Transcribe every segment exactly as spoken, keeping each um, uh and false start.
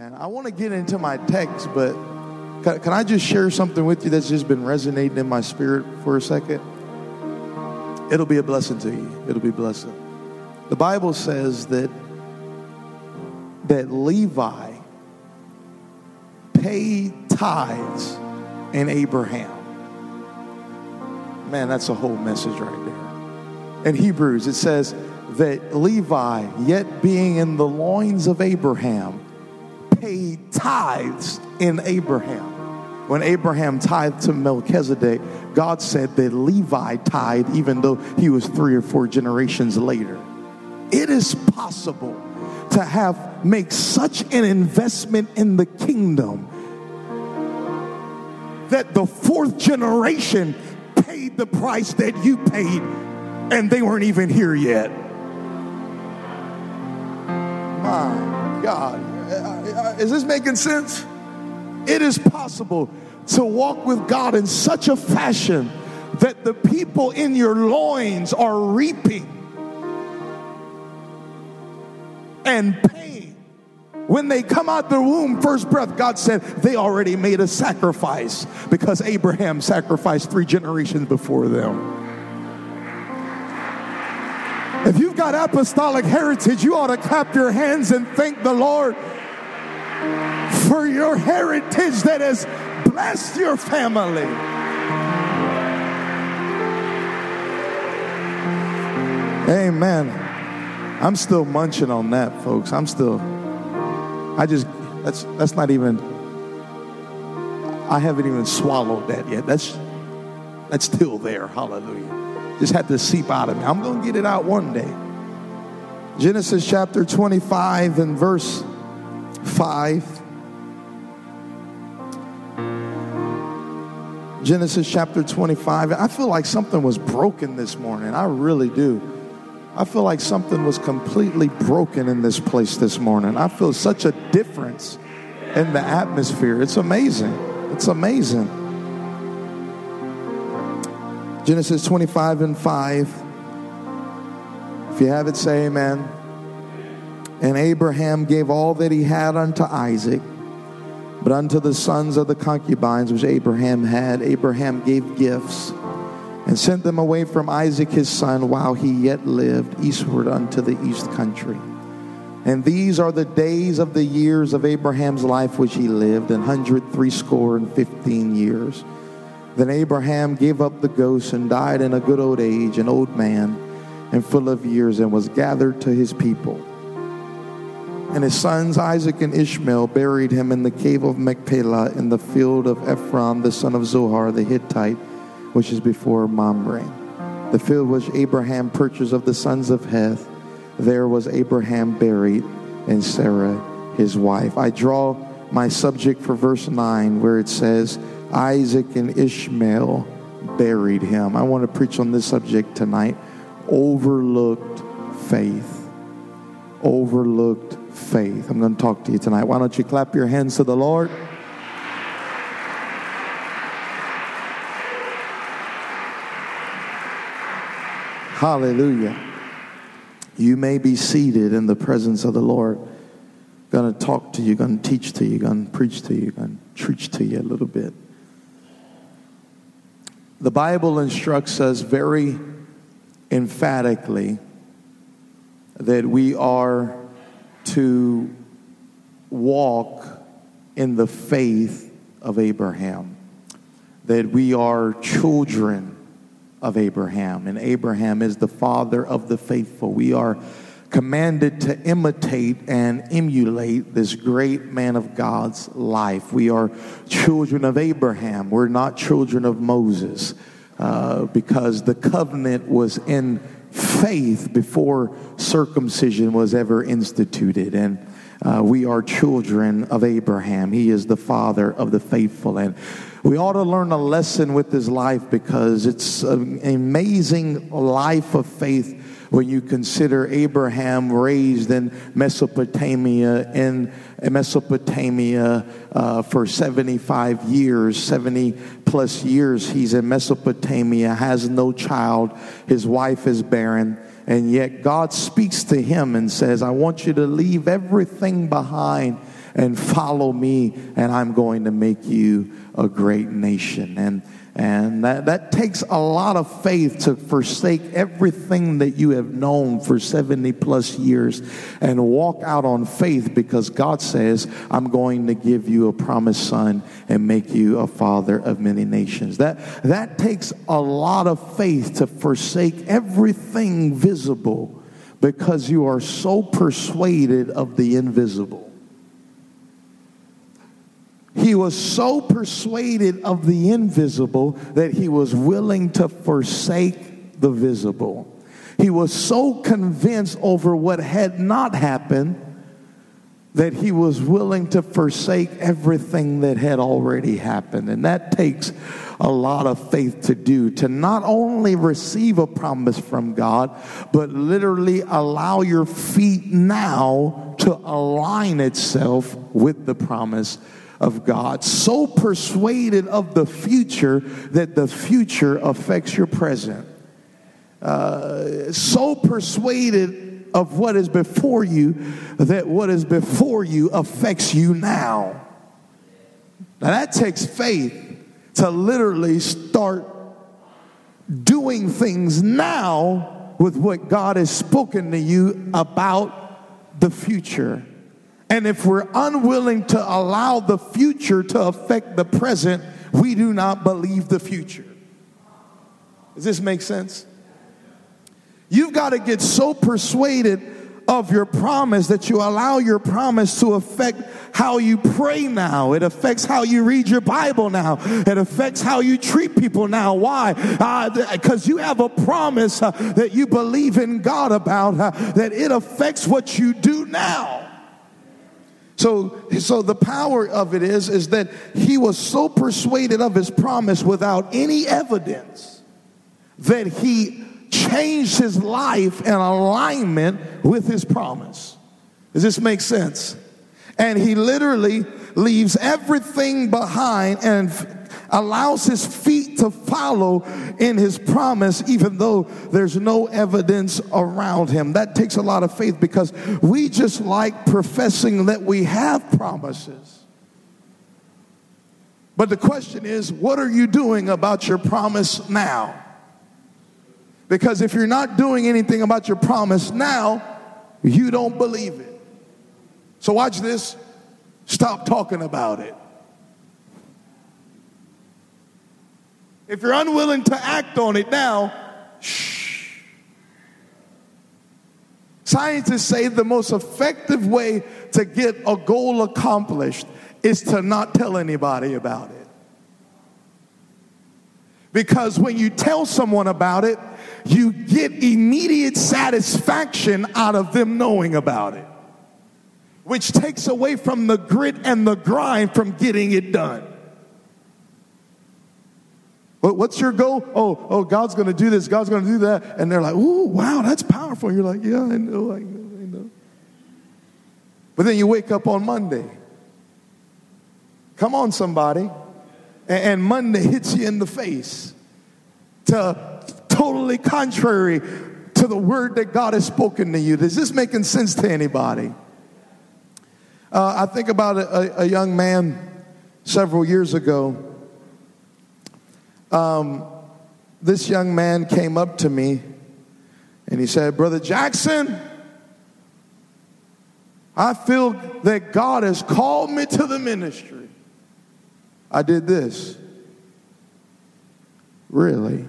Amen. I want to get into my text, but can, can I just share something with you that's just been resonating in my spirit for a second? It'll be a blessing to you. It'll be a blessing. The Bible says that that Levi paid tithes in Abraham. Man, that's a whole message right there. In Hebrews, it says that Levi, yet being in the loins of Abraham, paid tithes in Abraham. When Abraham tithed to Melchizedek, God said that Levi tithed even though he was three or four generations later. It is possible to have make such an investment in the kingdom that the fourth generation paid the price that you paid and they weren't even here yet. My God. Is this making sense? It is possible to walk with God in such a fashion that the people in your loins are reaping and paying. When they come out the womb, first breath, God said they already made a sacrifice because Abraham sacrificed three generations before them. If you've got apostolic heritage, you ought to clap your hands and thank the Lord for your heritage that has blessed your family. Amen. I'm still munching on that, folks. I'm still, I just, that's that's not even, I haven't even swallowed that yet. That's, that's still there. Hallelujah. Just had to seep out of me. I'm going to get it out one day. Genesis chapter twenty-five and verse five. Genesis chapter twenty-five. I feel like something was broken this morning. I really do. I feel like something was completely broken in this place this morning. I feel such a difference in the atmosphere. It's amazing. It's amazing. Genesis twenty-five and five. If you have it, say amen. And Abraham gave all that he had unto Isaac, but unto the sons of the concubines which Abraham had, Abraham gave gifts, and sent them away from Isaac his son while he yet lived, eastward unto the east country. And these are the days of the years of Abraham's life which he lived, an hundred threescore and fifteen years. Then Abraham gave up the ghost and died in a good old age, an old man and full of years, and was gathered to his people. And his sons Isaac and Ishmael buried him in the cave of Machpelah in the field of Ephron the son of Zohar the Hittite, which is before Mamre. The field which Abraham purchased of the sons of Heth, there was Abraham buried, and Sarah his wife. I draw my subject for verse nine, where it says, Isaac and Ishmael buried him. I want to preach on this subject tonight. Overlooked faith. Overlooked faith. I'm going to talk to you tonight. Why don't you clap your hands to the Lord? Hallelujah. You may be seated in the presence of the Lord. Going to talk to you, going to teach to you, going to preach to you, going to preach to you a little bit. The Bible instructs us very emphatically that we are to walk in the faith of Abraham, that we are children of Abraham, and Abraham is the father of the faithful. We are commanded to imitate and emulate this great man of God's life. We are children of Abraham. We're not children of Moses, uh, because the covenant was in faith before circumcision was ever instituted. And uh, we are children of Abraham. He is the father of the faithful. And we ought to learn a lesson with his life, because it's an amazing life of faith when you consider Abraham raised in Mesopotamia, in Mesopotamia uh, for seventy-five years, seventy plus years he's in Mesopotamia, has no child, his wife is barren, and yet God speaks to him and says, I want you to leave everything behind and follow me, and I'm going to make you a great nation. And And that, that takes a lot of faith to forsake everything that you have known for seventy plus years and walk out on faith, because God says, I'm going to give you a promised son and make you a father of many nations. That, that takes a lot of faith to forsake everything visible, because you are so persuaded of the invisible. He was so persuaded of the invisible that he was willing to forsake the visible. He was so convinced over what had not happened that he was willing to forsake everything that had already happened. And that takes a lot of faith to do, to not only receive a promise from God, but literally allow your feet now to align itself with the promise of God. So persuaded of the future that the future affects your present. Uh, so persuaded of what is before you that what is before you affects you now. Now that takes faith to literally start doing things now with what God has spoken to you about the future. And if we're unwilling to allow the future to affect the present, we do not believe the future. Does this make sense? You've got to get so persuaded of your promise that you allow your promise to affect how you pray now. It affects how you read your Bible now. It affects how you treat people now. Why? Because uh, you have a promise uh, that you believe in God about, uh, that it affects what you do now. So, so the power of it is, is that he was so persuaded of his promise without any evidence that he changed his life in alignment with his promise. Does this make sense? And he literally leaves everything behind and allows his feet to follow in his promise, even though there's no evidence around him. That takes a lot of faith, because we just like professing that we have promises. But the question is, what are you doing about your promise now? Because if you're not doing anything about your promise now, you don't believe it. So watch this. Stop talking about it. If you're unwilling to act on it now, shh. Scientists say the most effective way to get a goal accomplished is to not tell anybody about it. Because when you tell someone about it, you get immediate satisfaction out of them knowing about it, which takes away from the grit and the grind from getting it done. What's your goal? Oh, oh, God's going to do this. God's going to do that. And they're like, ooh, wow, that's powerful. And you're like, yeah, I know, I know, I know. But then you wake up on Monday. Come on, somebody. And, and Monday hits you in the face. To totally contrary to the word that God has spoken to you. Is this making sense to anybody? Uh, I think about a, a young man several years ago. Um, this young man came up to me and he said, Brother Jackson, I feel that God has called me to the ministry. I did this. Really?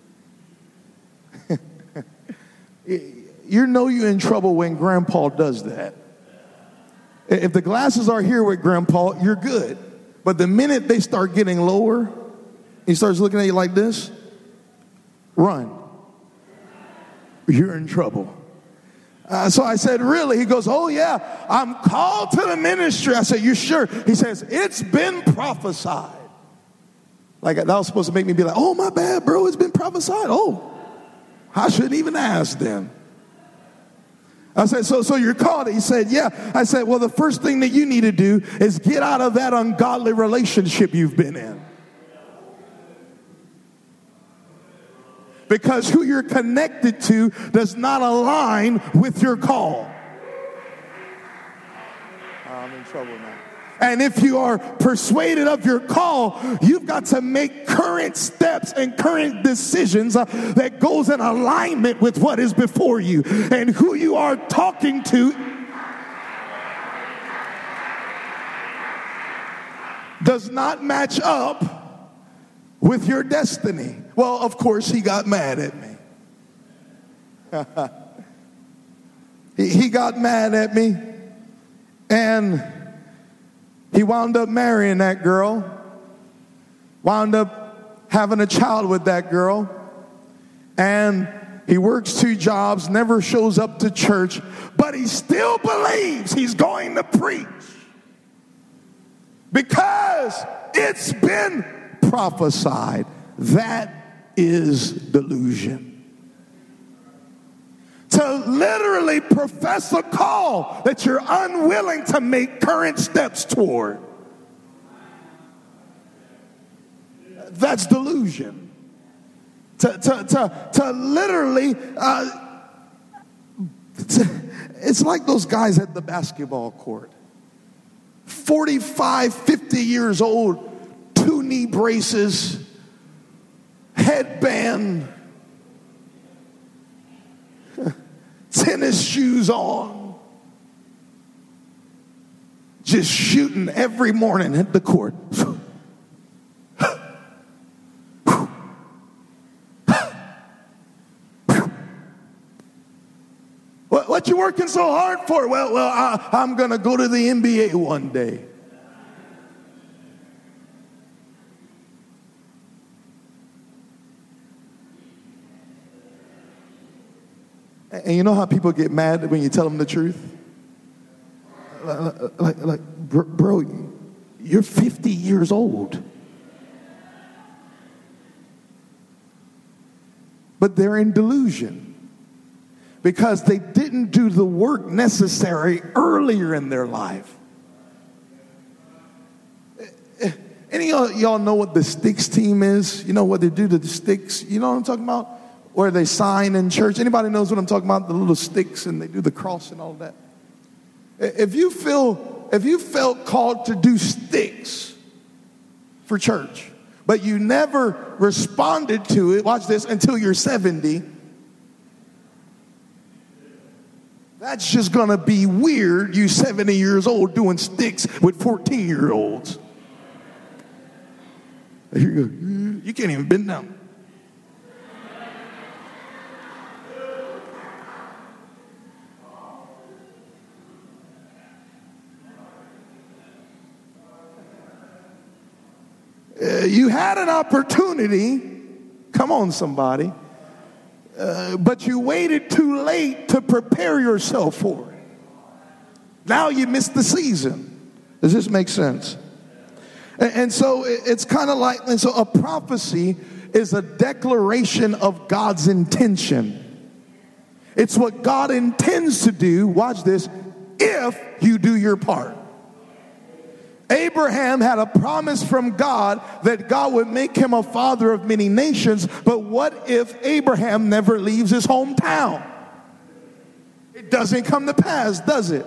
You know you're in trouble when Grandpa does that. If the glasses are here with Grandpa, you're good. But the minute they start getting lower, he starts looking at you like this, run. You're in trouble. Uh, so I said, really? He goes, oh yeah, I'm called to the ministry. I said, you sure? He says, it's been prophesied. Like that was supposed to make me be like, oh my bad, bro, it's been prophesied. Oh, I shouldn't even ask them. I said, so so you're called? He said, yeah. I said, well, the first thing that you need to do is get out of that ungodly relationship you've been in. Because who you're connected to does not align with your call. I'm in trouble now. And if you are persuaded of your call, you've got to make current steps and current decisions uh, that goes in alignment with what is before you and who you are talking to. Does not match up with your destiny. Well, of course, he got mad at me. he, he got mad at me, and he wound up marrying that girl, wound up having a child with that girl, and he works two jobs, never shows up to church, but he still believes he's going to preach because it's been prophesied. That is delusion. To literally profess a call that you're unwilling to make current steps toward. That's delusion. To, to, to, to literally, uh, to, it's like those guys at the basketball court. forty-five, fifty years old, two knee braces, headband, tennis shoes on, just shooting every morning at the court. what, what you working so hard for? Well, well, I, I'm going to go to the N B A one day. And you know how people get mad when you tell them the truth? Like, like, like bro, you're fifty years old. But they're in delusion because they didn't do the work necessary earlier in their life. Any of y'all know what the Sticks team is? You know what they do to the Sticks? You know what I'm talking about? Where they sign in church. Anybody knows what I'm talking about? The little sticks and they do the cross and all that. If you feel, if you felt called to do sticks for church, but you never responded to it, watch this, until you're seventy, that's just going to be weird, you seventy years old doing sticks with fourteen year olds. You can't even bend down. Uh, you had an opportunity, come on somebody, uh, but you waited too late to prepare yourself for it. Now you missed the season. Does this make sense? And, and so it, it's kind of like, and so a prophecy is a declaration of God's intention. It's what God intends to do, watch this, if you do your part. Abraham had a promise from God that God would make him a father of many nations, but what if Abraham never leaves his hometown? It doesn't come to pass, does it?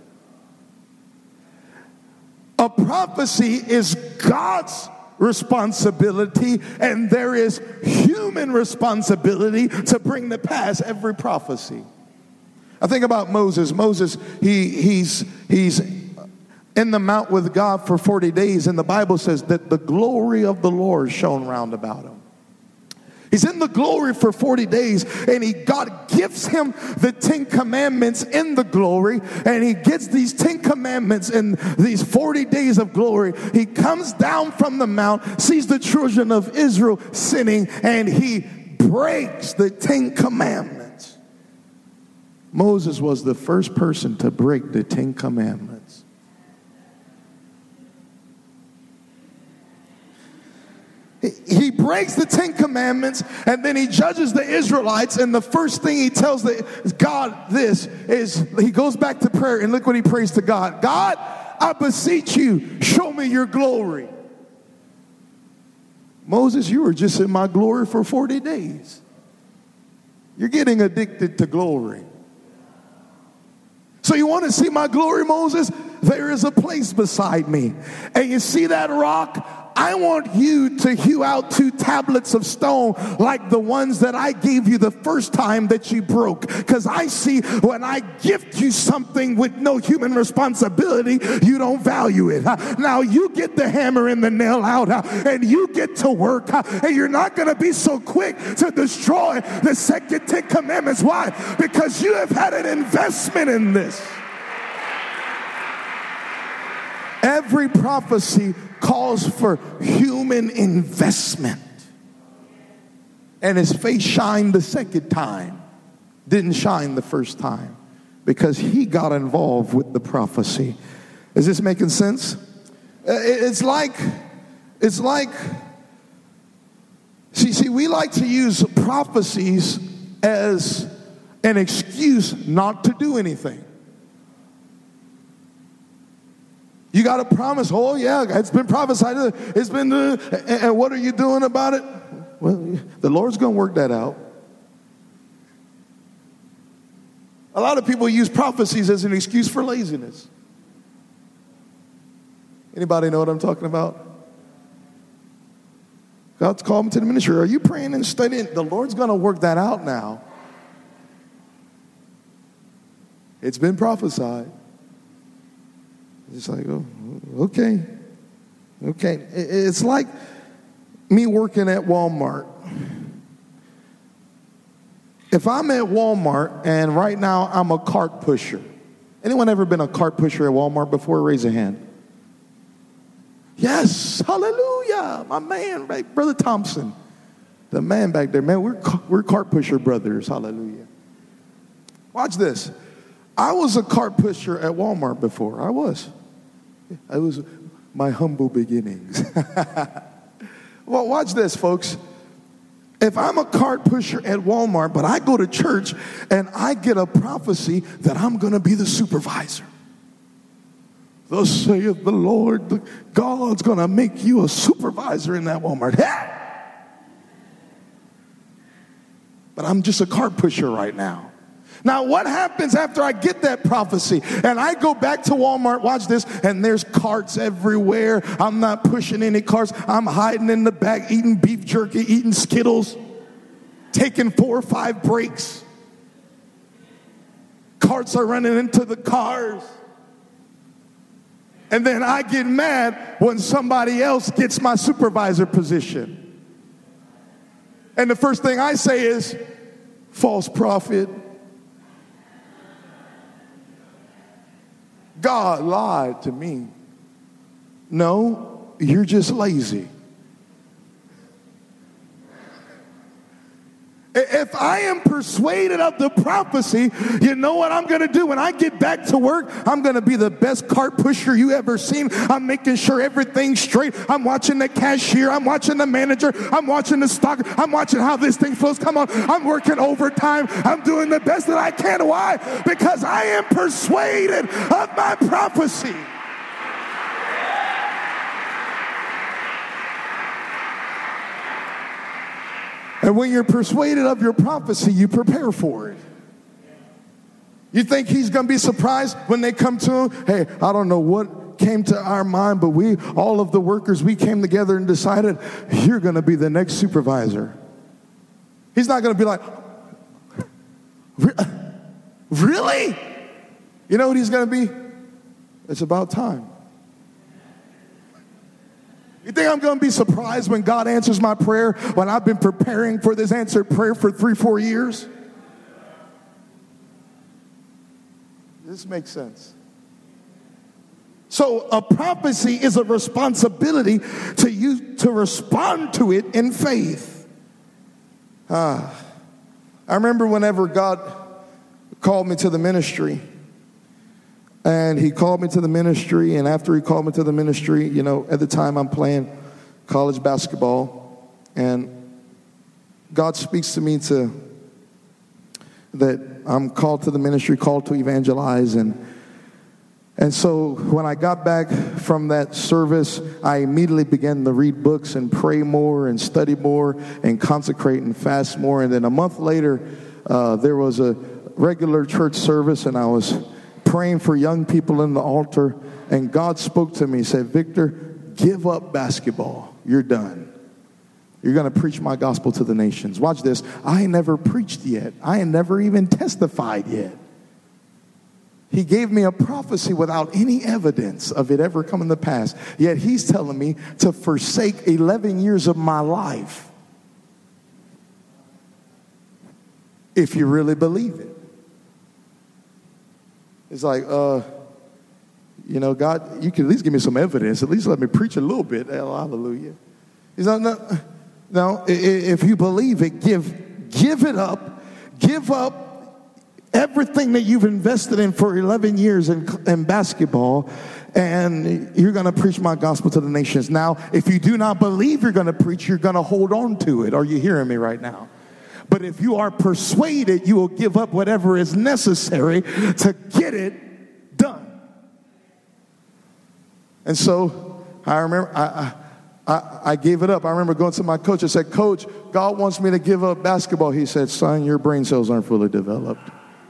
A prophecy is God's responsibility, and there is human responsibility to bring to pass every prophecy. I think about Moses. Moses, he he's he's in the mount with God for forty days, and the Bible says that the glory of the Lord shone round about him. He's in the glory for forty days, and he God gives him the Ten Commandments in the glory, and he gets these Ten Commandments in these forty days of glory. He comes down from the mount, sees the children of Israel sinning, and he breaks the Ten Commandments. Moses was the first person to break the Ten Commandments. He breaks the Ten Commandments, and then he judges the Israelites, and the first thing he tells the, God this is, he goes back to prayer, and look what he prays to God. God, I beseech you, show me your glory. Moses, you were just in my glory for forty days. You're getting addicted to glory. So you want to see my glory, Moses? there is a place beside me. And you see that rock? I want you to hew out two tablets of stone like the ones that I gave you the first time that you broke. Because I see when I gift you something with no human responsibility, you don't value it. Now you get the hammer and the nail out and you get to work, and you're not going to be so quick to destroy the second Ten Commandments. Why? Because you have had an investment in this. Every prophecy calls for human investment. And his face shined the second time, didn't shine the first time, because he got involved with the prophecy. Is this making sense? It's like, it's like, see, see, we like to use prophecies as an excuse not to do anything. You got to promise, oh yeah, it's been prophesied, it's been, uh, and, and what are you doing about it? Well, the Lord's going to work that out. A lot of people use prophecies as an excuse for laziness. Anybody know what I'm talking about? God's called me to the ministry. Are you praying and studying? The Lord's going to work that out now. It's been prophesied. It's like, oh, okay. Okay. It's like me working at Walmart. If I'm at Walmart and right now I'm a cart pusher. Anyone ever been a cart pusher at Walmart before? Raise a hand. Yes, hallelujah. My man, right? Brother Thompson. The man back there, man, we're, we're cart pusher brothers. Hallelujah. Watch this. I was a cart pusher at Walmart before. I was. It was my humble beginnings. Well, watch this, folks. If I'm a cart pusher at Walmart, but I go to church and I get a prophecy that I'm going to be the supervisor. Thus saith the Lord, God's going to make you a supervisor in that Walmart. But I'm just a cart pusher right now. Now, what happens after I get that prophecy and I go back to Walmart, watch this, and there's carts everywhere. I'm not pushing any carts. I'm hiding in the back, eating beef jerky, eating Skittles, taking four or five breaks. Carts are running into the cars. And then I get mad when somebody else gets my supervisor position. And the first thing I say is, false prophet. God lied to me. No, you're just lazy. If I am persuaded of the prophecy, you know what I'm going to do? When I get back to work, I'm going to be the best cart pusher you ever seen. I'm making sure everything's straight. I'm watching the cashier. I'm watching the manager. I'm watching the stock. I'm watching how this thing flows. Come on. I'm working overtime. I'm doing the best that I can. Why? Because I am persuaded of my prophecy. And when you're persuaded of your prophecy, you prepare for it. You think he's going to be surprised when they come to him? Hey, I don't know what came to our mind, but we, all of the workers, we came together and decided you're going to be the next supervisor. He's not going to be like, really? You know what he's going to be? It's about time. You think I'm going to be surprised when God answers my prayer when I've been preparing for this answered prayer for three, four years? This makes sense. So a prophecy is a responsibility to you to respond to it in faith. Ah, I remember whenever God called me to the ministry. And he called me to the ministry, and after he called me to the ministry, you know, at the time I'm playing college basketball, and God speaks to me to that I'm called to the ministry, called to evangelize, and and so when I got back from that service, I immediately began to read books and pray more and study more and consecrate and fast more. And then a month later, uh, there was a regular church service, and I was praying for young people in the altar, and God spoke to me and said, Victor, give up basketball. You're done. You're going to preach my gospel to the nations. Watch this. I ain't never preached yet. I ain't never even testified yet. He gave me a prophecy without any evidence of it ever coming to pass. Yet he's telling me to forsake eleven years of my life. If you really believe it. It's like, uh, you know, God, you can at least give me some evidence. At least let me preach a little bit. Hallelujah. He's like, no, no, if you believe it, give, give it up. Give up everything that you've invested in for eleven years in, in basketball, and you're going to preach my gospel to the nations. Now, if you do not believe you're going to preach, you're going to hold on to it. Are you hearing me right now? But if you are persuaded, you will give up whatever is necessary to get it done. And so I remember I, I, I gave it up. I remember going to my coach and said, Coach, God wants me to give up basketball. He said, son, your brain cells aren't fully developed.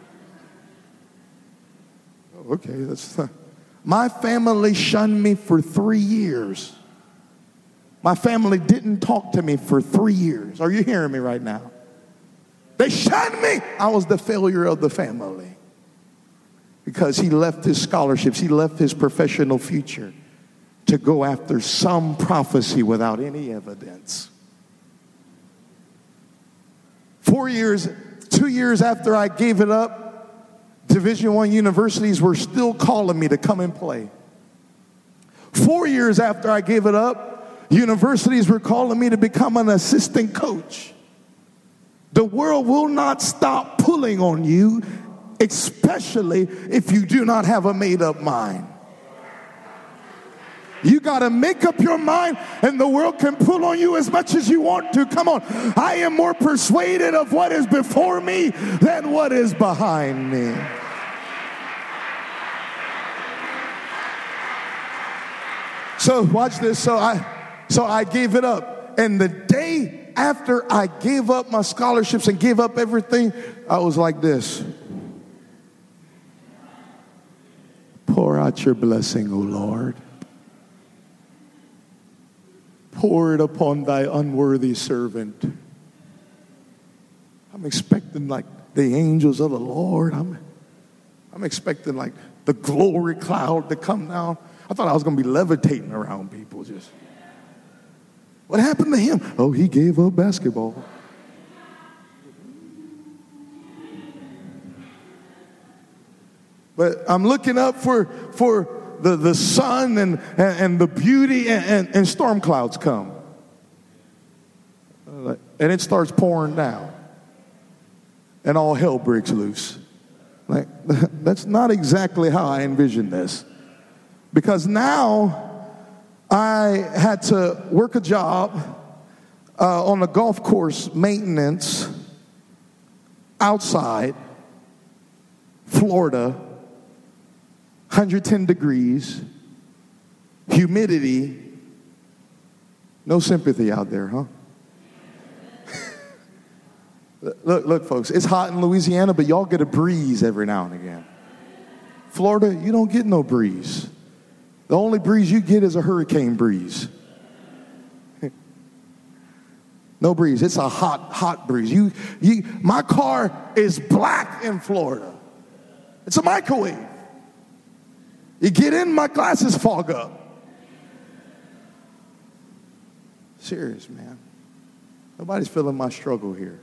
Okay, that's my family shunned me for three years. My family didn't talk to me for three years. Are you hearing me right now? They shunned me. I was the failure of the family because he left his scholarships. He left his professional future to go after some prophecy without any evidence. Four years, two years after I gave it up, Division One universities were still calling me to come and play. Four years after I gave it up, universities were calling me to become an assistant coach. The world will not stop pulling on you, especially if you do not have a made-up mind. You got to make up your mind, and the world can pull on you as much as you want to. Come on. I am more persuaded of what is before me than what is behind me. So watch this. So I, so I gave it up, and the day after I gave up my scholarships and gave up everything, I was like this. Pour out your blessing, O Lord. Pour it upon thy unworthy servant. I'm expecting like the angels of the Lord. I'm, I'm expecting like the glory cloud to come down. I thought I was going to be levitating around people just. What happened to him? Oh, he gave up basketball. But I'm looking up for, for the, the sun and, and, and the beauty, and, and, and storm clouds come. And it starts pouring down. And all hell breaks loose. Like, that's not exactly how I envisioned this. Because now I had to work a job uh, on a golf course maintenance outside Florida, one hundred ten degrees, humidity, no sympathy out there, huh? Look, look, folks, it's hot in Louisiana, but y'all get a breeze every now and again. Florida, you don't get no breeze. The only breeze you get is a hurricane breeze. No breeze. It's a hot, hot breeze. You, you, my car is black in Florida. It's a microwave. You get in, my glasses fog up. Serious, man. Nobody's feeling my struggle here.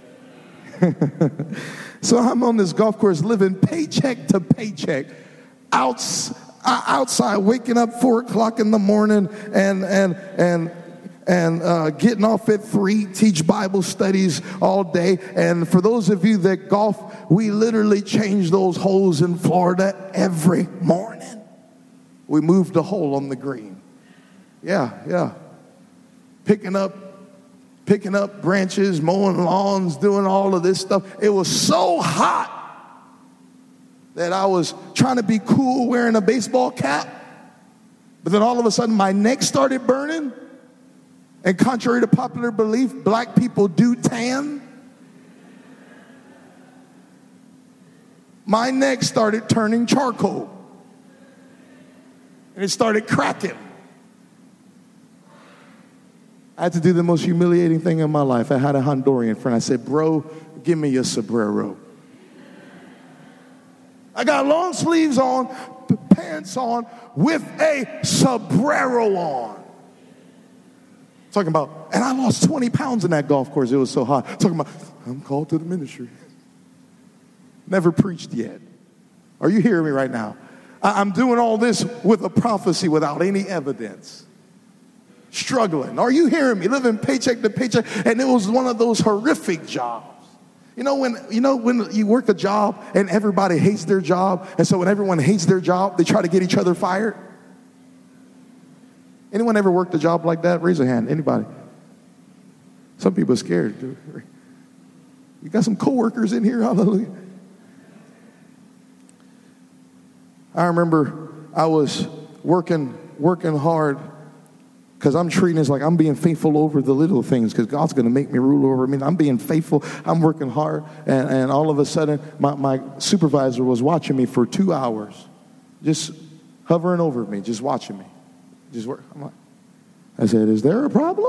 So I'm on this golf course living paycheck to paycheck. Outs, outside, waking up four o'clock in the morning and and and and uh, getting off at three, teach Bible studies all day. And for those of you that golf, we literally change those holes in Florida every morning. We moved a hole on the green. Yeah, yeah. Picking up Picking up branches, mowing lawns, doing all of this stuff. It was so hot that I was trying to be cool wearing a baseball cap. But then all of a sudden my neck started burning. And contrary to popular belief, black people do tan. my neck started turning charcoal. And it started cracking. I had to do the most humiliating thing in my life. I had a Honduran friend. I said, bro, give me your sombrero. I got long sleeves on, p- pants on, with a sombrero on. Talking about, and I lost twenty pounds in that golf course. It was so hot. Talking about, I'm called to the ministry. Never preached yet. Are you hearing me right now? I- I'm doing all this with a prophecy without any evidence. Struggling. Are you hearing me? Living paycheck to paycheck. And it was one of those horrific jobs. You know when you know when you work a job and everybody hates their job, and so when everyone hates their job, they try to get each other fired? Anyone ever worked a job like that? Raise a hand. Anybody? Some people are scared. You got some coworkers in here? Hallelujah. I remember I was working working hard because I'm treating this like I'm being faithful over the little things because God's going to make me rule over me. I'm being faithful. I'm working hard. And, and all of a sudden, my, my supervisor was watching me for two hours, just hovering over me, just watching me. Just work. I'm like, I said, is there a problem?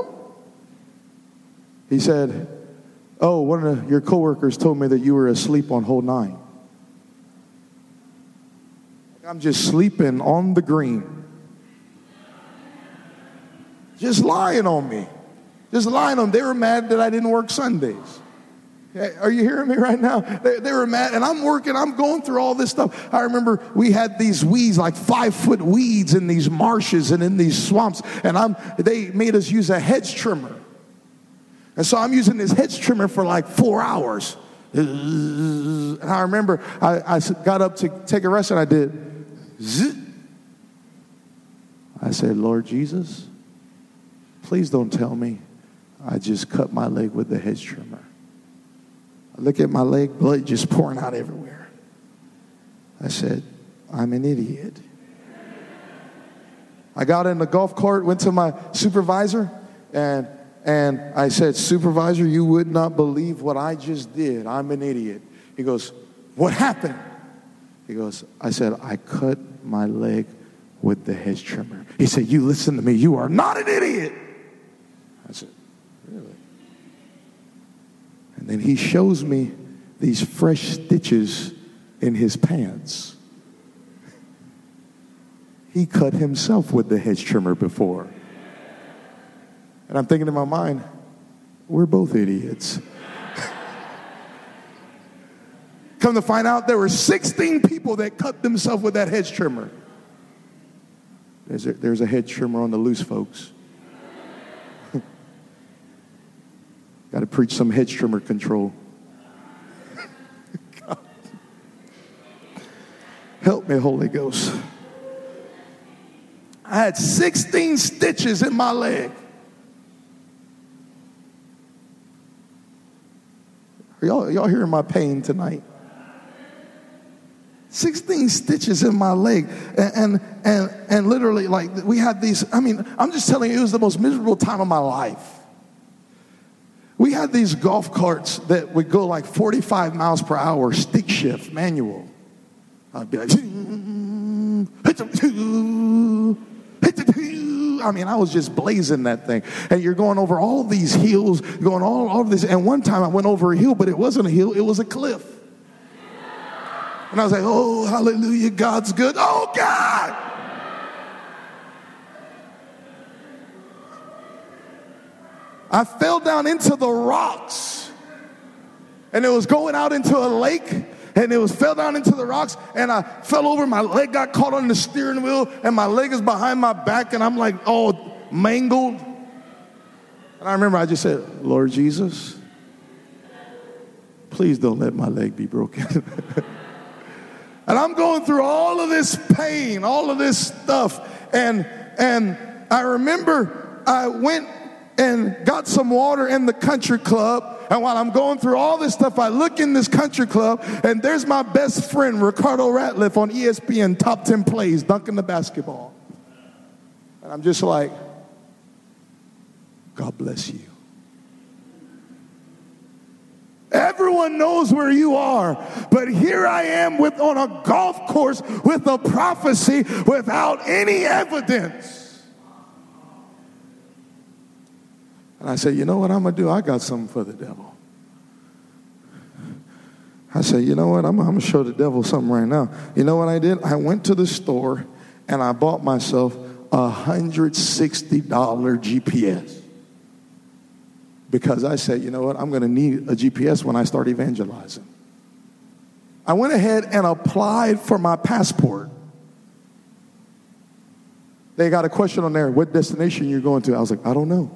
He said, oh, one of your coworkers told me that you were asleep on hole nine. I'm just sleeping on the green. Just lying on me. Just lying on them. They were mad that I didn't work Sundays. Are you hearing me right now? They, they were mad, and I'm working. I'm going through all this stuff. I remember we had these weeds, like five-foot weeds in these marshes and in these swamps, and I'm. they made us use a hedge trimmer. And so I'm using this hedge trimmer for like four hours. And I remember I, I got up to take a rest, and I did. Zzz. I said, Lord Jesus, please don't tell me I just cut my leg with the hedge trimmer. I look at my leg, blood just pouring out everywhere. I said, I'm an idiot. I got in the golf cart, went to my supervisor, and and I said, Supervisor, you would not believe what I just did. I'm an idiot. He goes, what happened? He goes, I said, I cut my leg with the hedge trimmer. He said, you listen to me. You are not an idiot. I said, really? And then he shows me these fresh stitches in his pants. He cut himself with the hedge trimmer before. And I'm thinking in my mind, we're both idiots. Come to find out, there were sixteen people that cut themselves with that hedge trimmer. There's a, there's a hedge trimmer on the loose, folks. Got to preach some hedge trimmer control. Help me, Holy Ghost. I had sixteen stitches in my leg. Are y'all, y'all hearing my pain tonight? sixteen stitches in my leg. And, and, and, and literally, like, we had these, I mean, I'm just telling you, it was the most miserable time of my life. We had these golf carts that would go like forty-five miles per hour, stick shift, manual. I'd be like, I mean, I was just blazing that thing. And you're going over all these hills, going all over this. And one time I went over a hill, but it wasn't a hill, it was a cliff. And I was like, oh, hallelujah, God's good. Oh, God. I fell down into the rocks. And it was going out into a lake. And it was fell down into the rocks. And I fell over. My leg got caught on the steering wheel. And my leg is behind my back. And I'm like, oh, mangled. And I remember I just said, Lord Jesus, please don't let my leg be broken. And I'm going through all of this pain, all of this stuff. And, and I remember I went and got some water in the country club. And while I'm going through all this stuff, I look in this country club, and there's my best friend, Ricardo Ratliff, on E S P N, top ten plays, dunking the basketball. And I'm just like, God bless you. Everyone one knows where you are. But here I am with on a golf course with a prophecy without any evidence. And I said, you know what I'm going to do? I got something for the devil. I said, you know what? I'm, I'm going to show the devil something right now. You know what I did? I went to the store and I bought myself a one hundred sixty dollars G P S. Because I said, you know what? I'm going to need a G P S when I start evangelizing. I went ahead and applied for my passport. They got a question on there, what destination you're going to? I was like, I don't know.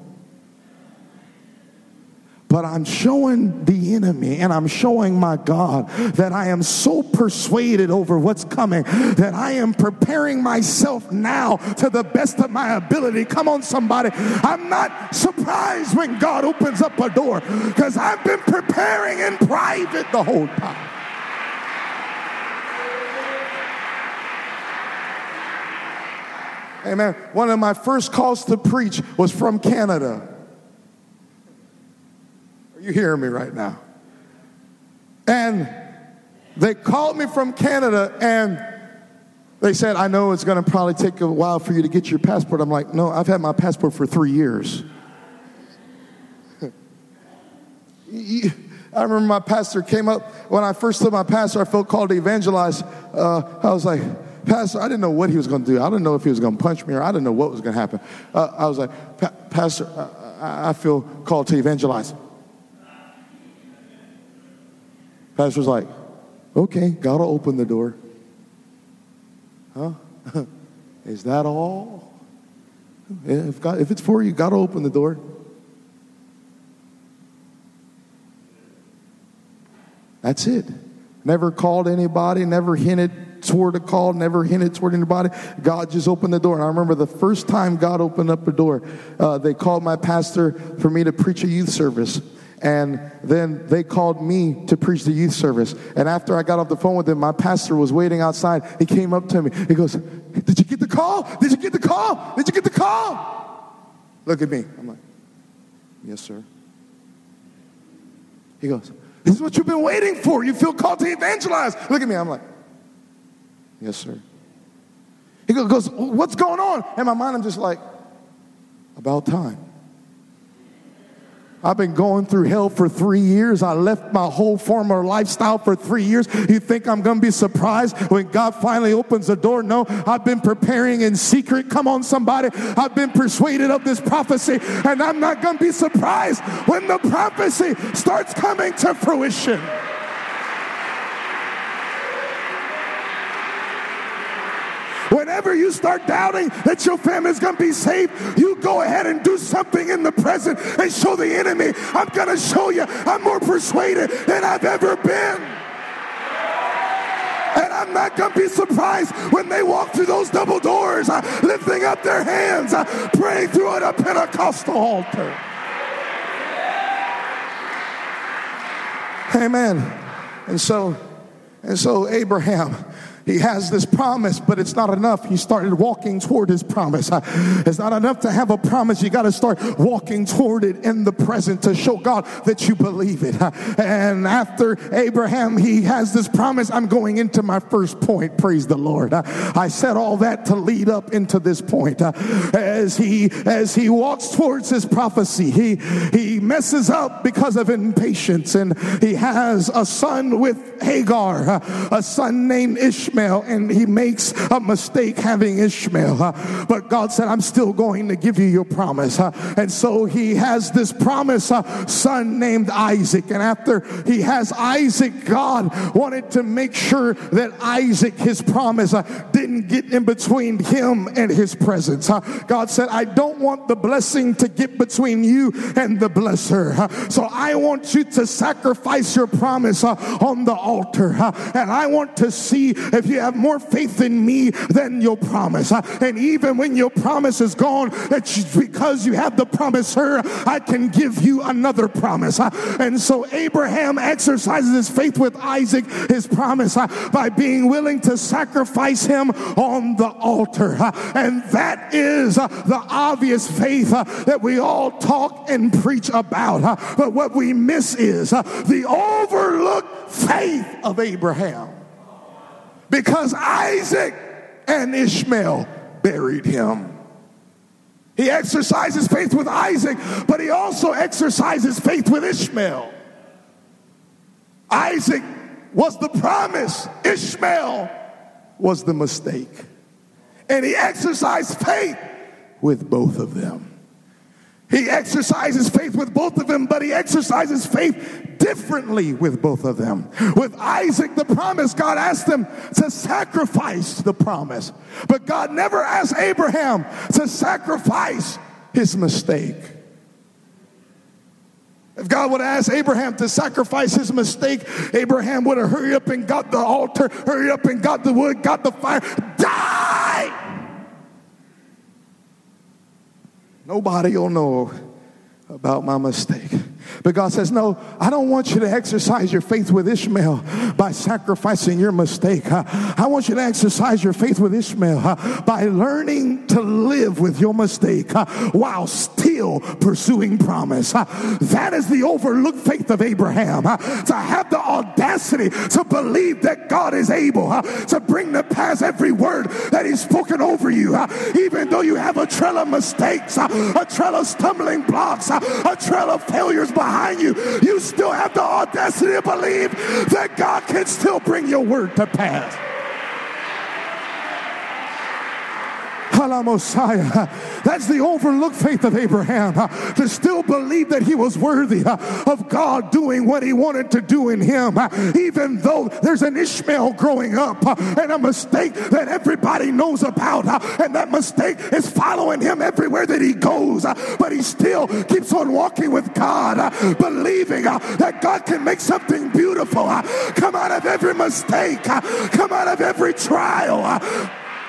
But I'm showing the enemy and I'm showing my God that I am so persuaded over what's coming that I am preparing myself now to the best of my ability. Come on, somebody. I'm not surprised when God opens up a door because I've been preparing in private the whole time. Amen. One of my first calls to preach was from Canada. You hearing me right now? And they called me from Canada and they said, I know it's going to probably take a while for you to get your passport. I'm like, no, I've had my passport for three years. I remember my pastor came up. When I first told my pastor I felt called to evangelize, uh, I was like, Pastor, I didn't know what he was going to do. I didn't know if he was going to punch me or I didn't know what was going to happen. Uh, I was like, pa- Pastor, I-, I feel called to evangelize. Pastor's like, okay, God will open the door. Huh? Is that all? If, God, if it's for you, God will open the door. That's it. Never called anybody, never hinted toward a call, never hinted toward anybody. God just opened the door. And I remember the first time God opened up a door, uh, they called my pastor for me to preach a youth service. And then they called me to preach the youth service. And after I got off the phone with them, my pastor was waiting outside. He came up to me. He goes, did you get the call? Did you get the call? Did you get the call? Look at me. I'm like, yes, sir. He goes, this is what you've been waiting for. You feel called to evangelize. Look at me. I'm like, yes, sir. He goes, what's going on? In my mind, I'm just like, about time. I've been going through hell for three years. I left my whole former lifestyle for three years. You think I'm going to be surprised when God finally opens the door? No, I've been preparing in secret. Come on, somebody. I've been persuaded of this prophecy, and I'm not going to be surprised when the prophecy starts coming to fruition. Whenever you start doubting that your family is going to be saved, you go ahead and do something in the present and show the enemy, I'm going to show you I'm more persuaded than I've ever been. And I'm not going to be surprised when they walk through those double doors, uh, lifting up their hands, uh, praying through at a Pentecostal altar. Amen. And so, and so Abraham, he has this promise, but it's not enough. He started walking toward his promise. It's not enough to have a promise. You got to start walking toward it in the present to show God that you believe it. And after Abraham, he has this promise. I'm going into my first point. Praise the Lord. I said all that to lead up into this point. As he as he walks towards his prophecy, he he messes up because of impatience, and he has a son with Hagar, a son named Ishmael. And he makes a mistake having Ishmael. Uh, but God said, I'm still going to give you your promise. Uh, and so he has this promise uh, son named Isaac. And after he has Isaac, God wanted to make sure that Isaac, his promise, uh, didn't get in between him and his presence. Uh, God said, I don't want the blessing to get between you and the blesser. Uh, so I want you to sacrifice your promise uh, on the altar. Uh, and I want to see if if you have more faith in me, then you'll promise. And even when your promise is gone, that you, because you have the promiser, I can give you another promise. And so Abraham exercises his faith with Isaac, his promise, by being willing to sacrifice him on the altar. And that is the obvious faith that we all talk and preach about. But what we miss is the overlooked faith of Abraham. Because Isaac and Ishmael buried him. He exercises faith with Isaac, but he also exercises faith with Ishmael. Isaac was the promise. Ishmael was the mistake. And he exercised faith with both of them. He exercises faith with both of them, but he exercises faith differently with both of them. With Isaac, the promise, God asked him to sacrifice the promise. But God never asked Abraham to sacrifice his mistake. If God would have asked Abraham to sacrifice his mistake, Abraham would have hurried up and got the altar, hurried up and got the wood, got the fire, die! Nobody will know about my mistake. But God says, no, I don't want you to exercise your faith with Ishmael by sacrificing your mistake. I want you to exercise your faith with Ishmael by learning to live with your mistake while still pursuing promise. That is the overlooked faith of Abraham, to have the audacity to believe that God is able to bring to pass every word that he's spoken over you. Even though you have a trail of mistakes, a trail of stumbling blocks, a trail of failures behind you, you still have the audacity to believe that God can still bring your word to pass. Messiah. That's the overlooked faith of Abraham, uh, to still believe that he was worthy uh, of God doing what he wanted to do in him, uh, even though there's an Ishmael growing up uh, and a mistake that everybody knows about, uh, and that mistake is following him everywhere that he goes, uh, but he still keeps on walking with God, uh, believing uh, that God can make something beautiful uh, come out of every mistake, uh, come out of every trial. uh,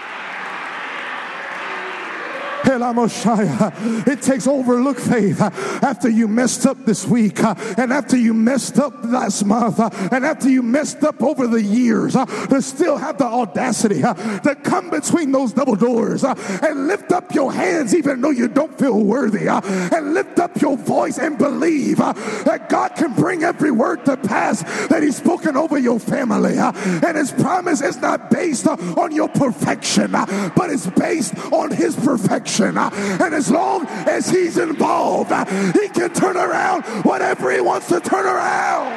It takes overlooked faith after you messed up this week, and after you messed up last month, and after you messed up over the years, to still have the audacity to come between those double doors and lift up your hands even though you don't feel worthy, and lift up your voice and believe that God can bring every word to pass that he's spoken over your family. And his promise is not based on your perfection, but it's based on his perfection. And as long as he's involved, he can turn around whatever he wants to turn around.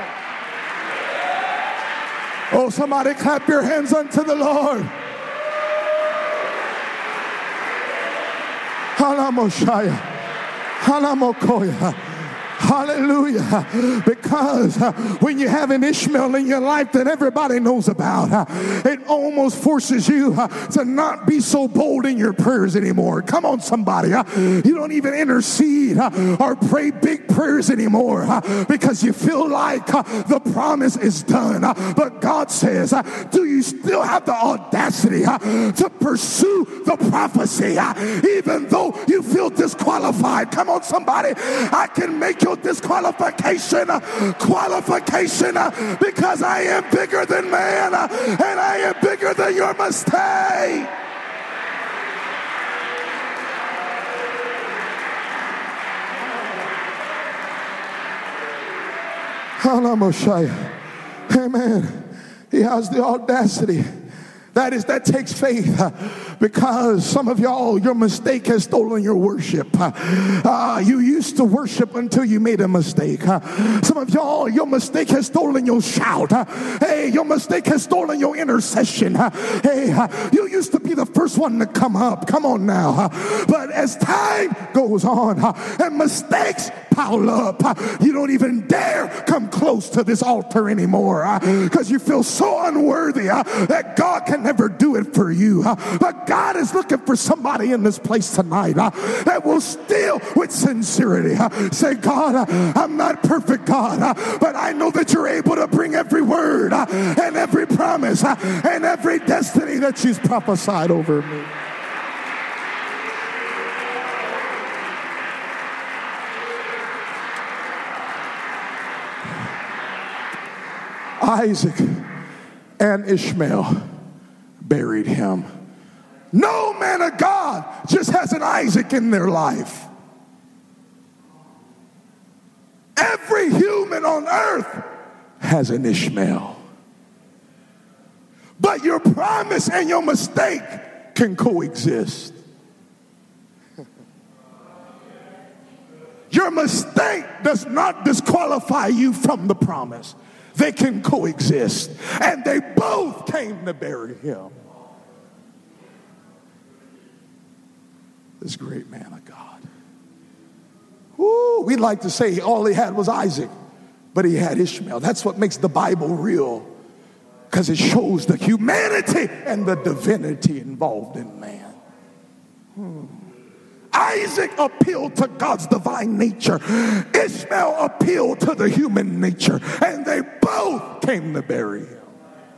Oh, somebody clap your hands unto the Lord. Halamoshaya. Halamokoya. Hallelujah. Because uh, when you have an Ishmael in your life that everybody knows about, uh, it almost forces you uh, to not be so bold in your prayers anymore. Come on, somebody. Uh, you don't even intercede uh, or pray big prayers anymore uh, because you feel like uh, the promise is done. Uh, but God says, uh, do you still have the audacity uh, to pursue the prophecy uh, even though you feel disqualified? Come on, somebody. I can make your disqualification uh, qualification uh, because I am bigger than man uh, and I am bigger than your mistake. Amen. He has the audacity. That is, that takes faith, uh, because some of y'all, your mistake has stolen your worship. Uh, uh, you used to worship until you made a mistake. Uh, some of y'all, your mistake has stolen your shout. Uh, hey, your mistake has stolen your intercession. Uh, hey, uh, you used to be the first one to come up. Come on now. Uh, but as time goes on uh, and mistakes pile up, uh, you don't even dare come close to this altar anymore because uh, you feel so unworthy uh, that God can never do it for you. Uh, but God is looking for somebody in this place tonight uh, that will still, with sincerity, uh, say, God, uh, I'm not perfect, God, uh, but I know that you're able to bring every word uh, and every promise uh, and every destiny that she's prophesied over me. Isaac and Ishmael buried him. No man of God just has an Isaac in their life. Every human on earth has an Ishmael. But your promise and your mistake can coexist. Your mistake does not disqualify you from the promise. They can coexist. And they both came to bury him. This great man of God. Woo, we'd like to say all he had was Isaac, but he had Ishmael. That's what makes the Bible real, because it shows the humanity and the divinity involved in man. Hmm. Isaac appealed to God's divine nature. Ishmael appealed to the human nature. And they both came to bury him.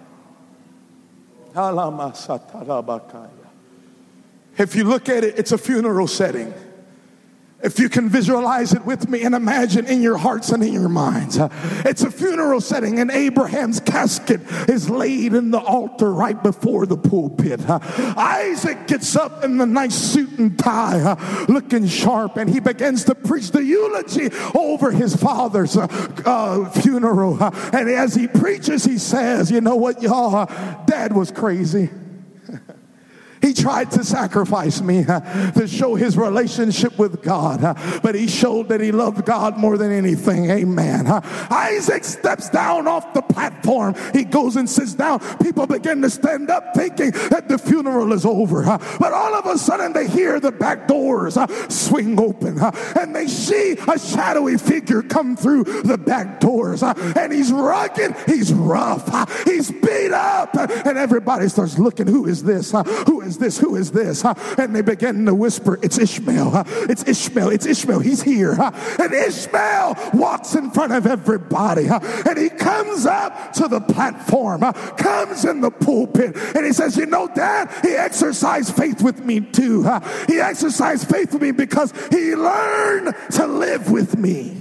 If you look at it, it's a funeral setting. If you can visualize it with me and imagine in your hearts and in your minds. Uh, it's a funeral setting, and Abraham's casket is laid in the altar right before the pulpit. Uh, Isaac gets up in the nice suit and tie, uh, looking sharp, and he begins to preach the eulogy over his father's uh, uh, funeral. Uh, and as he preaches, he says, you know what, y'all, uh, Dad was crazy. He tried to sacrifice me uh, to show his relationship with God, uh, but he showed that he loved God more than anything. Amen. Uh, Isaac steps down off the platform. He goes and sits down. People begin to stand up thinking that the funeral is over. Uh, but all of a sudden they hear the back doors uh, swing open uh, and they see a shadowy figure come through the back doors. Uh, and he's rugged. He's rough. Uh, he's beat up. Uh, and everybody starts looking, who is this? Uh, who is this? Who is this? Huh? And they begin to whisper, it's Ishmael. Huh? It's Ishmael. It's Ishmael. He's here. Huh? And Ishmael walks in front of everybody. Huh? And he comes up to the platform, huh? Comes in the pulpit, and he says, you know, Dad, he exercised faith with me too. Huh? He exercised faith with me because he learned to live with me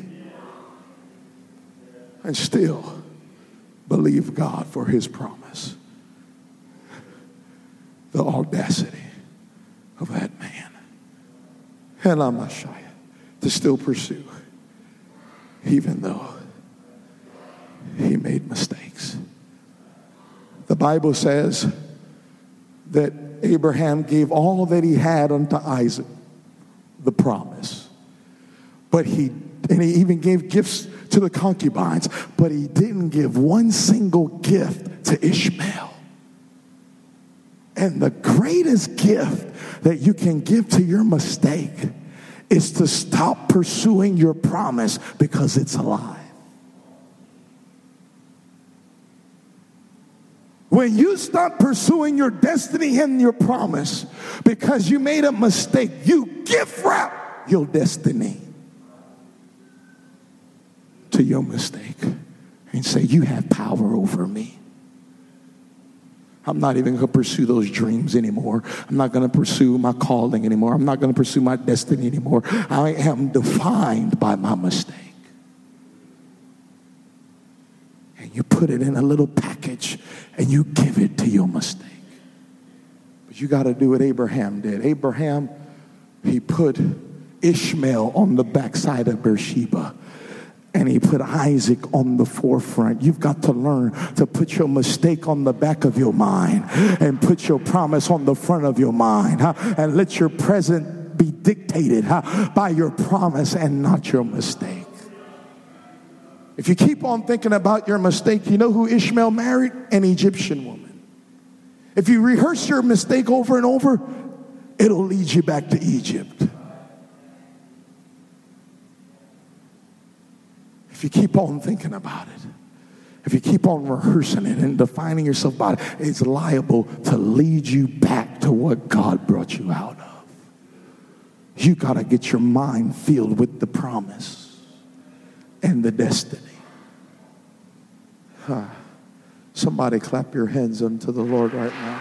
and still believe God for his promise. The audacity of that man, Elamashaya, to still pursue, even though he made mistakes. The Bible says that Abraham gave all that he had unto Isaac, the promise. But he, and he even gave gifts to the concubines, but he didn't give one single gift to Ishmael. And the greatest gift that you can give to your mistake is to stop pursuing your promise because it's alive. When you stop pursuing your destiny and your promise because you made a mistake, you gift wrap your destiny to your mistake and say, you have power over me. I'm not even going to pursue those dreams anymore. I'm not going to pursue my calling anymore. I'm not going to pursue my destiny anymore. I am defined by my mistake. And you put it in a little package and you give it to your mistake. But you got to do what Abraham did. Abraham, he put Ishmael on the backside of Beersheba. And he put Isaac on the forefront. You've got to learn to put your mistake on the back of your mind and put your promise on the front of your mind, huh? And let your present be dictated, huh, by your promise and not your mistake. If you keep on thinking about your mistake, you know who Ishmael married? An Egyptian woman. If you rehearse your mistake over and over, it'll lead you back to Egypt. If you keep on thinking about it if you keep on rehearsing it and defining yourself by it, it's liable to lead you back to what God brought you out of. You got to get your mind filled with the promise and the destiny. Huh. Somebody clap your hands unto the Lord right now.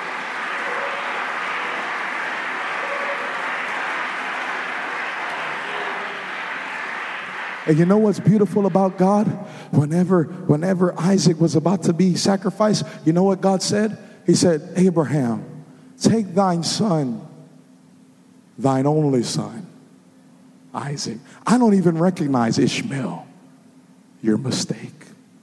And you know what's beautiful about God? Whenever, whenever Isaac was about to be sacrificed, you know what God said? He said, Abraham, take thine son, thine only son, Isaac. I don't even recognize Ishmael. Your mistake.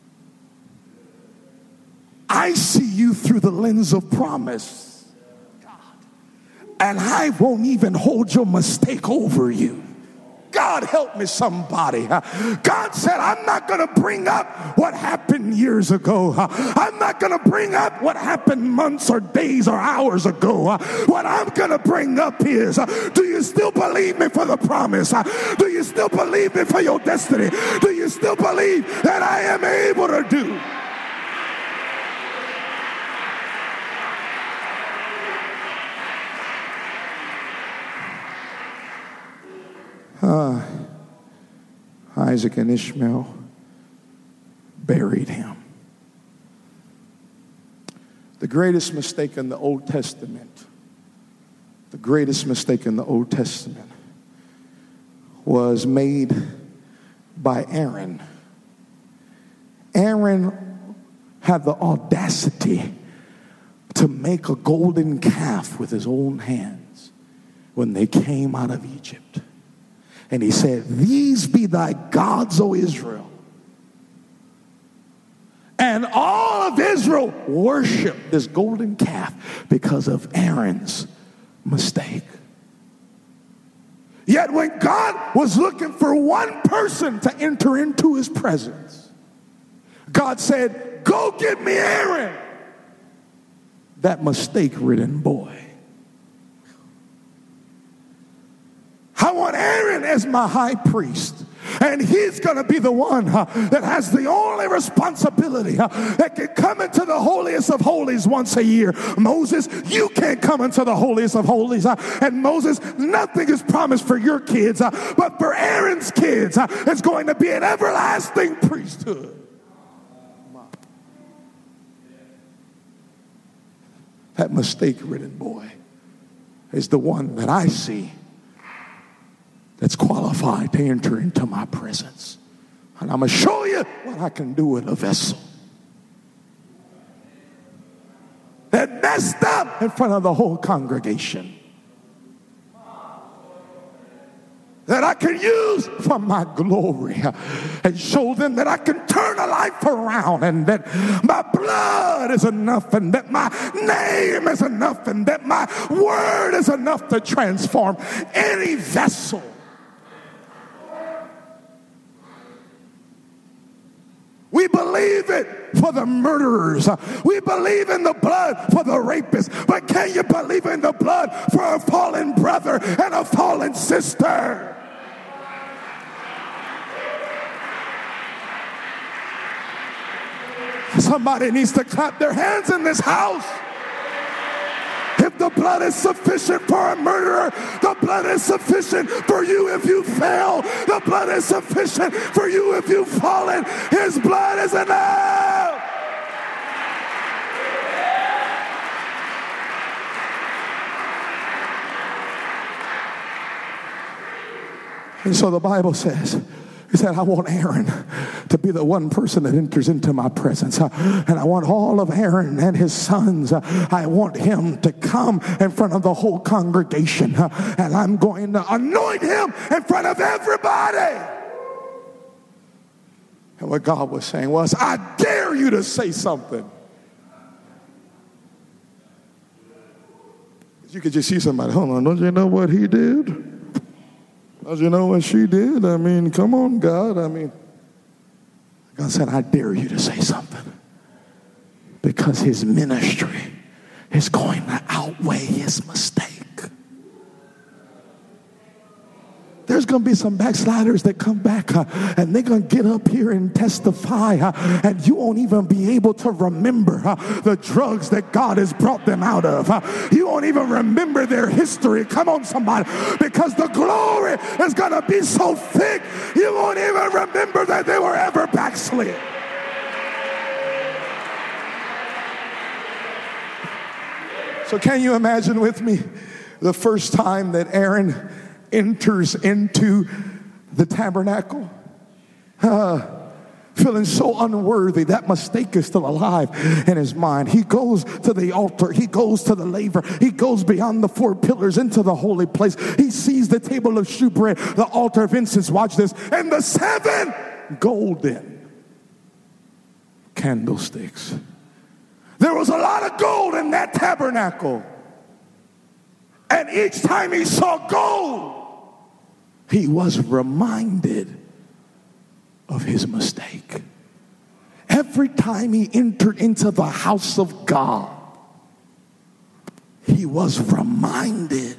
I see you through the lens of promise. God. And I won't even hold your mistake over you. God help me, somebody. God said, I'm not going to bring up what happened years ago. I'm not going to bring up what happened months or days or hours ago. What I'm going to bring up is, do you still believe me for the promise? Do you still believe me for your destiny? Do you still believe that I am able to do? Uh, Isaac and Ishmael buried him. The greatest mistake in the Old Testament, the greatest mistake in the Old Testament was made by Aaron. Aaron had the audacity to make a golden calf with his own hands when they came out of Egypt. And he said, these be thy gods, O Israel. And all of Israel worshiped this golden calf because of Aaron's mistake. Yet when God was looking for one person to enter into his presence, God said, go get me Aaron, that mistake-ridden boy. I want Aaron as my high priest. And he's going to be the one uh, that has the only responsibility uh, that can come into the holiest of holies once a year. Moses, you can't come into the holiest of holies. Uh, and Moses, nothing is promised for your kids. Uh, but for Aaron's kids, uh, it's going to be an everlasting priesthood. That mistake-ridden boy is the one that I see that's qualified to enter into my presence. And I'm going to show you what I can do with a vessel that messed up in front of the whole congregation, that I can use for my glory, and show them that I can turn a life around, and that my blood is enough, and that my name is enough, and that my word is enough to transform any vessel. We believe it for the murderers. We believe in the blood for the rapists. But can you believe in the blood for a fallen brother and a fallen sister? Somebody needs to clap their hands in this house. If the blood is sufficient for a murderer, the blood is sufficient for you if you fail. The blood is sufficient for you if you've fallen. His blood is enough. And so the Bible says, he said, I want Aaron to be the one person that enters into my presence. Uh, and I want all of Aaron and his sons. Uh, I want him to come in front of the whole congregation. Uh, and I'm going to anoint him in front of everybody. And what God was saying was, I dare you to say something. You could just see somebody, hold on, don't you know what he did? Don't you know what she did? I mean, come on, God. I mean, God said, I dare you to say something. Because his ministry is going to outweigh his mistake. there's going to be some backsliders that come back uh, and they're going to get up here and testify uh, and you won't even be able to remember uh, the drugs that God has brought them out of. Uh, you won't even remember their history. Come on, somebody, because the glory is going to be so thick you won't even remember that they were ever backslid. So can you imagine with me the first time that Aaron enters into the tabernacle? Uh, feeling so unworthy. That mistake is still alive in his mind. He goes to the altar. He goes to the laver. He goes beyond the four pillars into the holy place. He sees the table of shewbread, the altar of incense. Watch this. And the seven golden candlesticks. There was a lot of gold in that tabernacle. And each time he saw gold, he was reminded of his mistake. Every time he entered into the house of God, he was reminded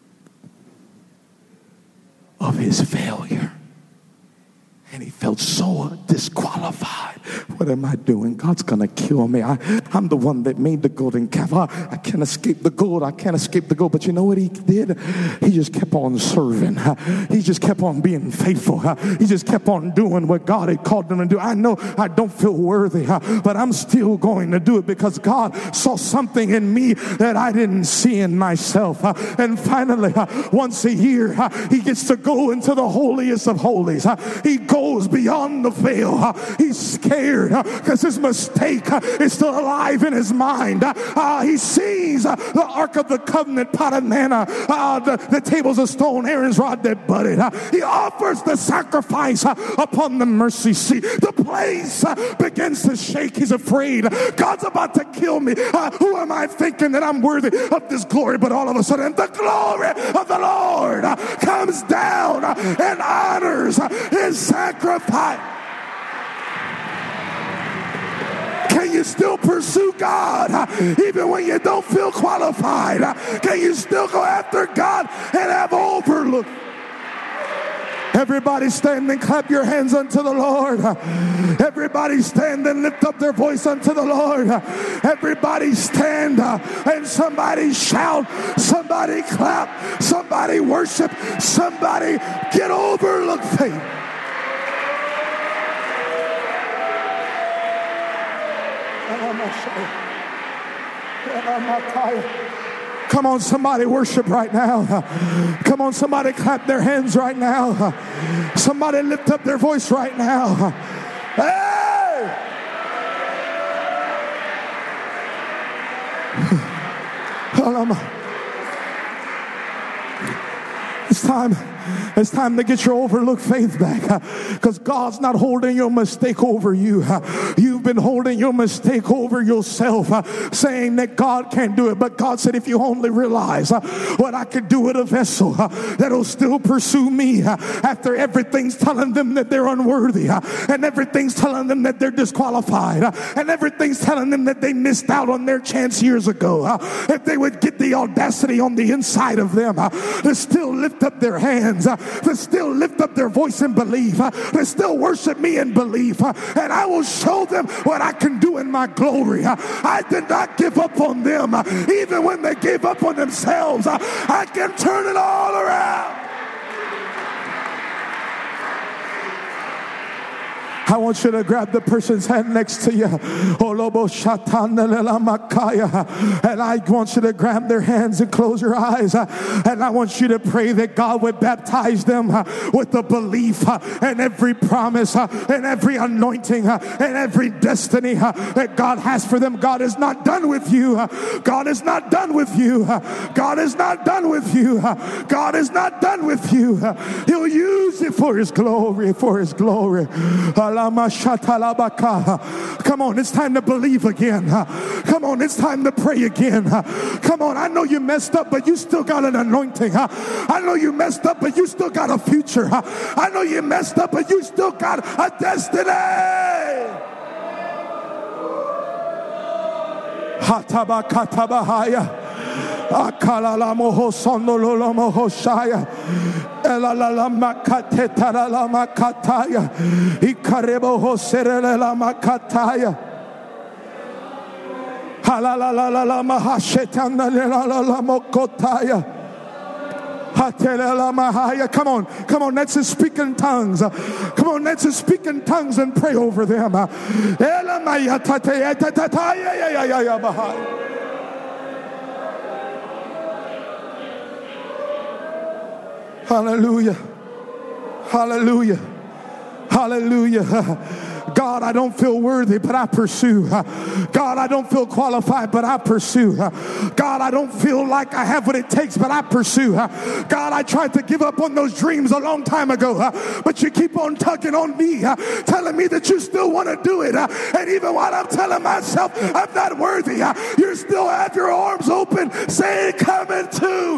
of his failure. And he felt so disqualified. What am I doing? God's going to kill me. I, I'm the one that made the golden calf. I, I can't escape the gold. I can't escape the gold. But you know what he did? He just kept on serving. He just kept on being faithful. He just kept on doing what God had called him to do. I know I don't feel worthy, but I'm still going to do it because God saw something in me that I didn't see in myself. And finally, once a year, he gets to go into the holiest of holies. He goes beyond the veil. He's scared because his mistake is still alive in his mind. Uh, he sees the Ark of the Covenant, pot of manna, uh, the, the tables of stone, Aaron's rod that budded. Uh, he offers the sacrifice uh, upon the mercy seat. The place uh, begins to shake. He's afraid. God's about to kill me. Uh, who am I thinking that I'm worthy of this glory? But all of a sudden, the glory of the Lord uh, comes down uh, and honors uh, his sacrifice. Can you still pursue God uh, even when you don't feel qualified? Uh, can you still go after God and have overlook? Everybody stand and clap your hands unto the Lord. Everybody stand and lift up their voice unto the Lord. Everybody stand uh, and somebody shout, somebody clap, somebody worship, somebody get overlook faith. Come on, somebody worship right now. Come on, somebody clap their hands right now. Somebody lift up their voice right now. Hey! It's time. It's time to get your overlooked faith back, because God's not holding your mistake over you. You've been holding your mistake over yourself, saying that God can't do it. But God said, if you only realize what I could do with a vessel that'll still pursue me after everything's telling them that they're unworthy, and everything's telling them that they're disqualified, and everything's telling them that they missed out on their chance years ago, if they would get the audacity on the inside of them to still lift up their hands, to still lift up their voice in belief, to still worship me in belief, and I will show them what I can do in my glory. I did not give up on them. Even when they gave up on themselves, I can turn it all around. I want you to grab the person's hand next to you. And I want you to grab their hands and close your eyes. And I want you to pray that God would baptize them with the belief and every promise and every anointing and every destiny that God has for them. God is not done with you. God is not done with you. God is not done with you. God is not done with you. He'll use it for his glory, for his glory. Come on, it's time to believe again. Come on, it's time to pray again. Come on, I know you messed up, but you still got an anointing. I know you messed up, but you still got a future. I know you messed up, but you still got a destiny. Hatabakatabahaya. Akalala moho sondolo moho shaya. Elalala makate tarala makataya. Ikarebo hoserela makataya. Halalala mahashetana la mokotaya. Come on, come on, let's just speak in tongues. Come on, let's just speak in tongues and pray over them. Hallelujah. Hallelujah. Hallelujah. God, I don't feel worthy, but I pursue. God, I don't feel qualified, but I pursue. God, I don't feel like I have what it takes, but I pursue. God, I tried to give up on those dreams a long time ago, but you keep on tugging on me, telling me that you still want to do it. And even while I'm telling myself I'm not worthy, you still have your arms open, saying, come into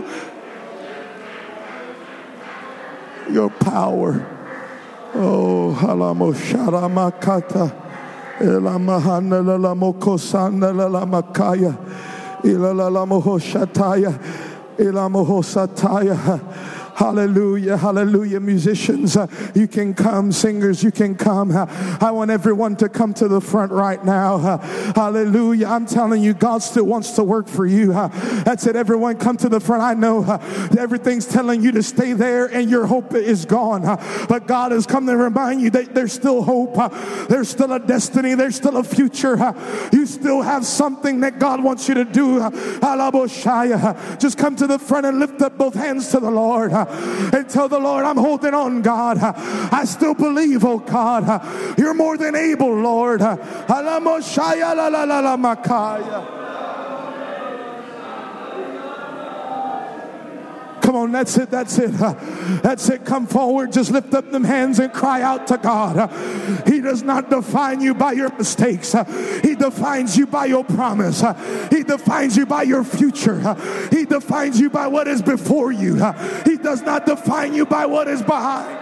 your power. Oh, halamo sharamakata, elamahana lalamokosana lalamakaya, ilalalamahoshataya, ilamohosataya. Hallelujah, hallelujah. Musicians, uh, you can come. Singers, you can come. Uh, I want everyone to come to the front right now. Uh, hallelujah. I'm telling you, God still wants to work for you. Uh, that's it. Everyone come to the front. I know uh, everything's telling you to stay there and your hope is gone. Uh, but God has come to remind you that there's still hope. Uh, there's still a destiny. There's still a future. Uh, you still have something that God wants you to do. Uh, just come to the front and lift up both hands to the Lord. Uh, and tell the Lord, I'm holding on, God. I still believe, oh God. You're more than able, Lord. Come on, that's it, that's it. That's it. Come forward. Just lift up them hands and cry out to God. He does not define you by your mistakes. He defines you by your promise. He defines you by your future. He defines you by what is before you. He does not define you by what is behind.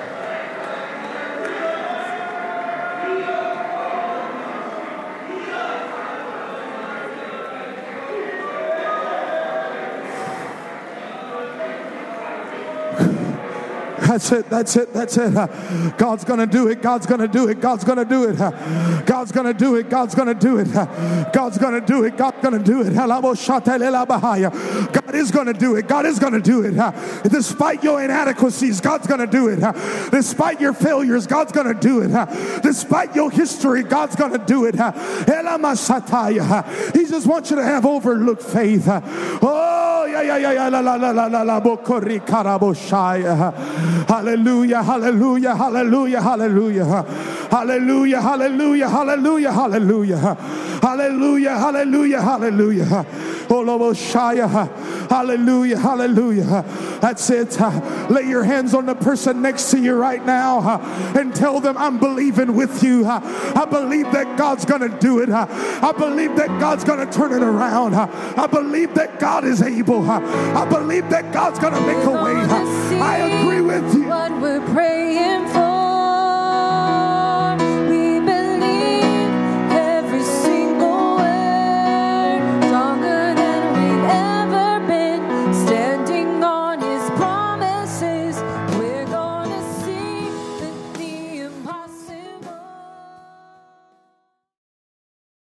That's it, that's it, that's it. Uh, God's going to do it, God's going to do it, God's going to do it. Uh, God's going to do it, God's going to do it. Uh, God's going to do it, God's going to do it. God is going to do it, God is going to do it. Uh, despite your inadequacies, God's going to do it. Uh, despite your failures, God's going to do it. Uh, despite your history, God's going to do it. Uh, he just wants you to have overlooked faith. Uh, oh, yeah, yeah, yeah, yeah, la, la, la, la, la, la, bokori karaboshaya. Hallelujah, hallelujah, hallelujah, hallelujah, hallelujah, hallelujah, hallelujah, hallelujah, hallelujah, hallelujah, hallelujah, hallelujah, hallelujah. That's it. Lay your hands on the person next to you right now and tell them, I'm believing with you. I believe that God's going to do it. I believe that God's going to turn it around. I believe that God is able. I believe that God's going to make a way. I agree with you. What we're praying for.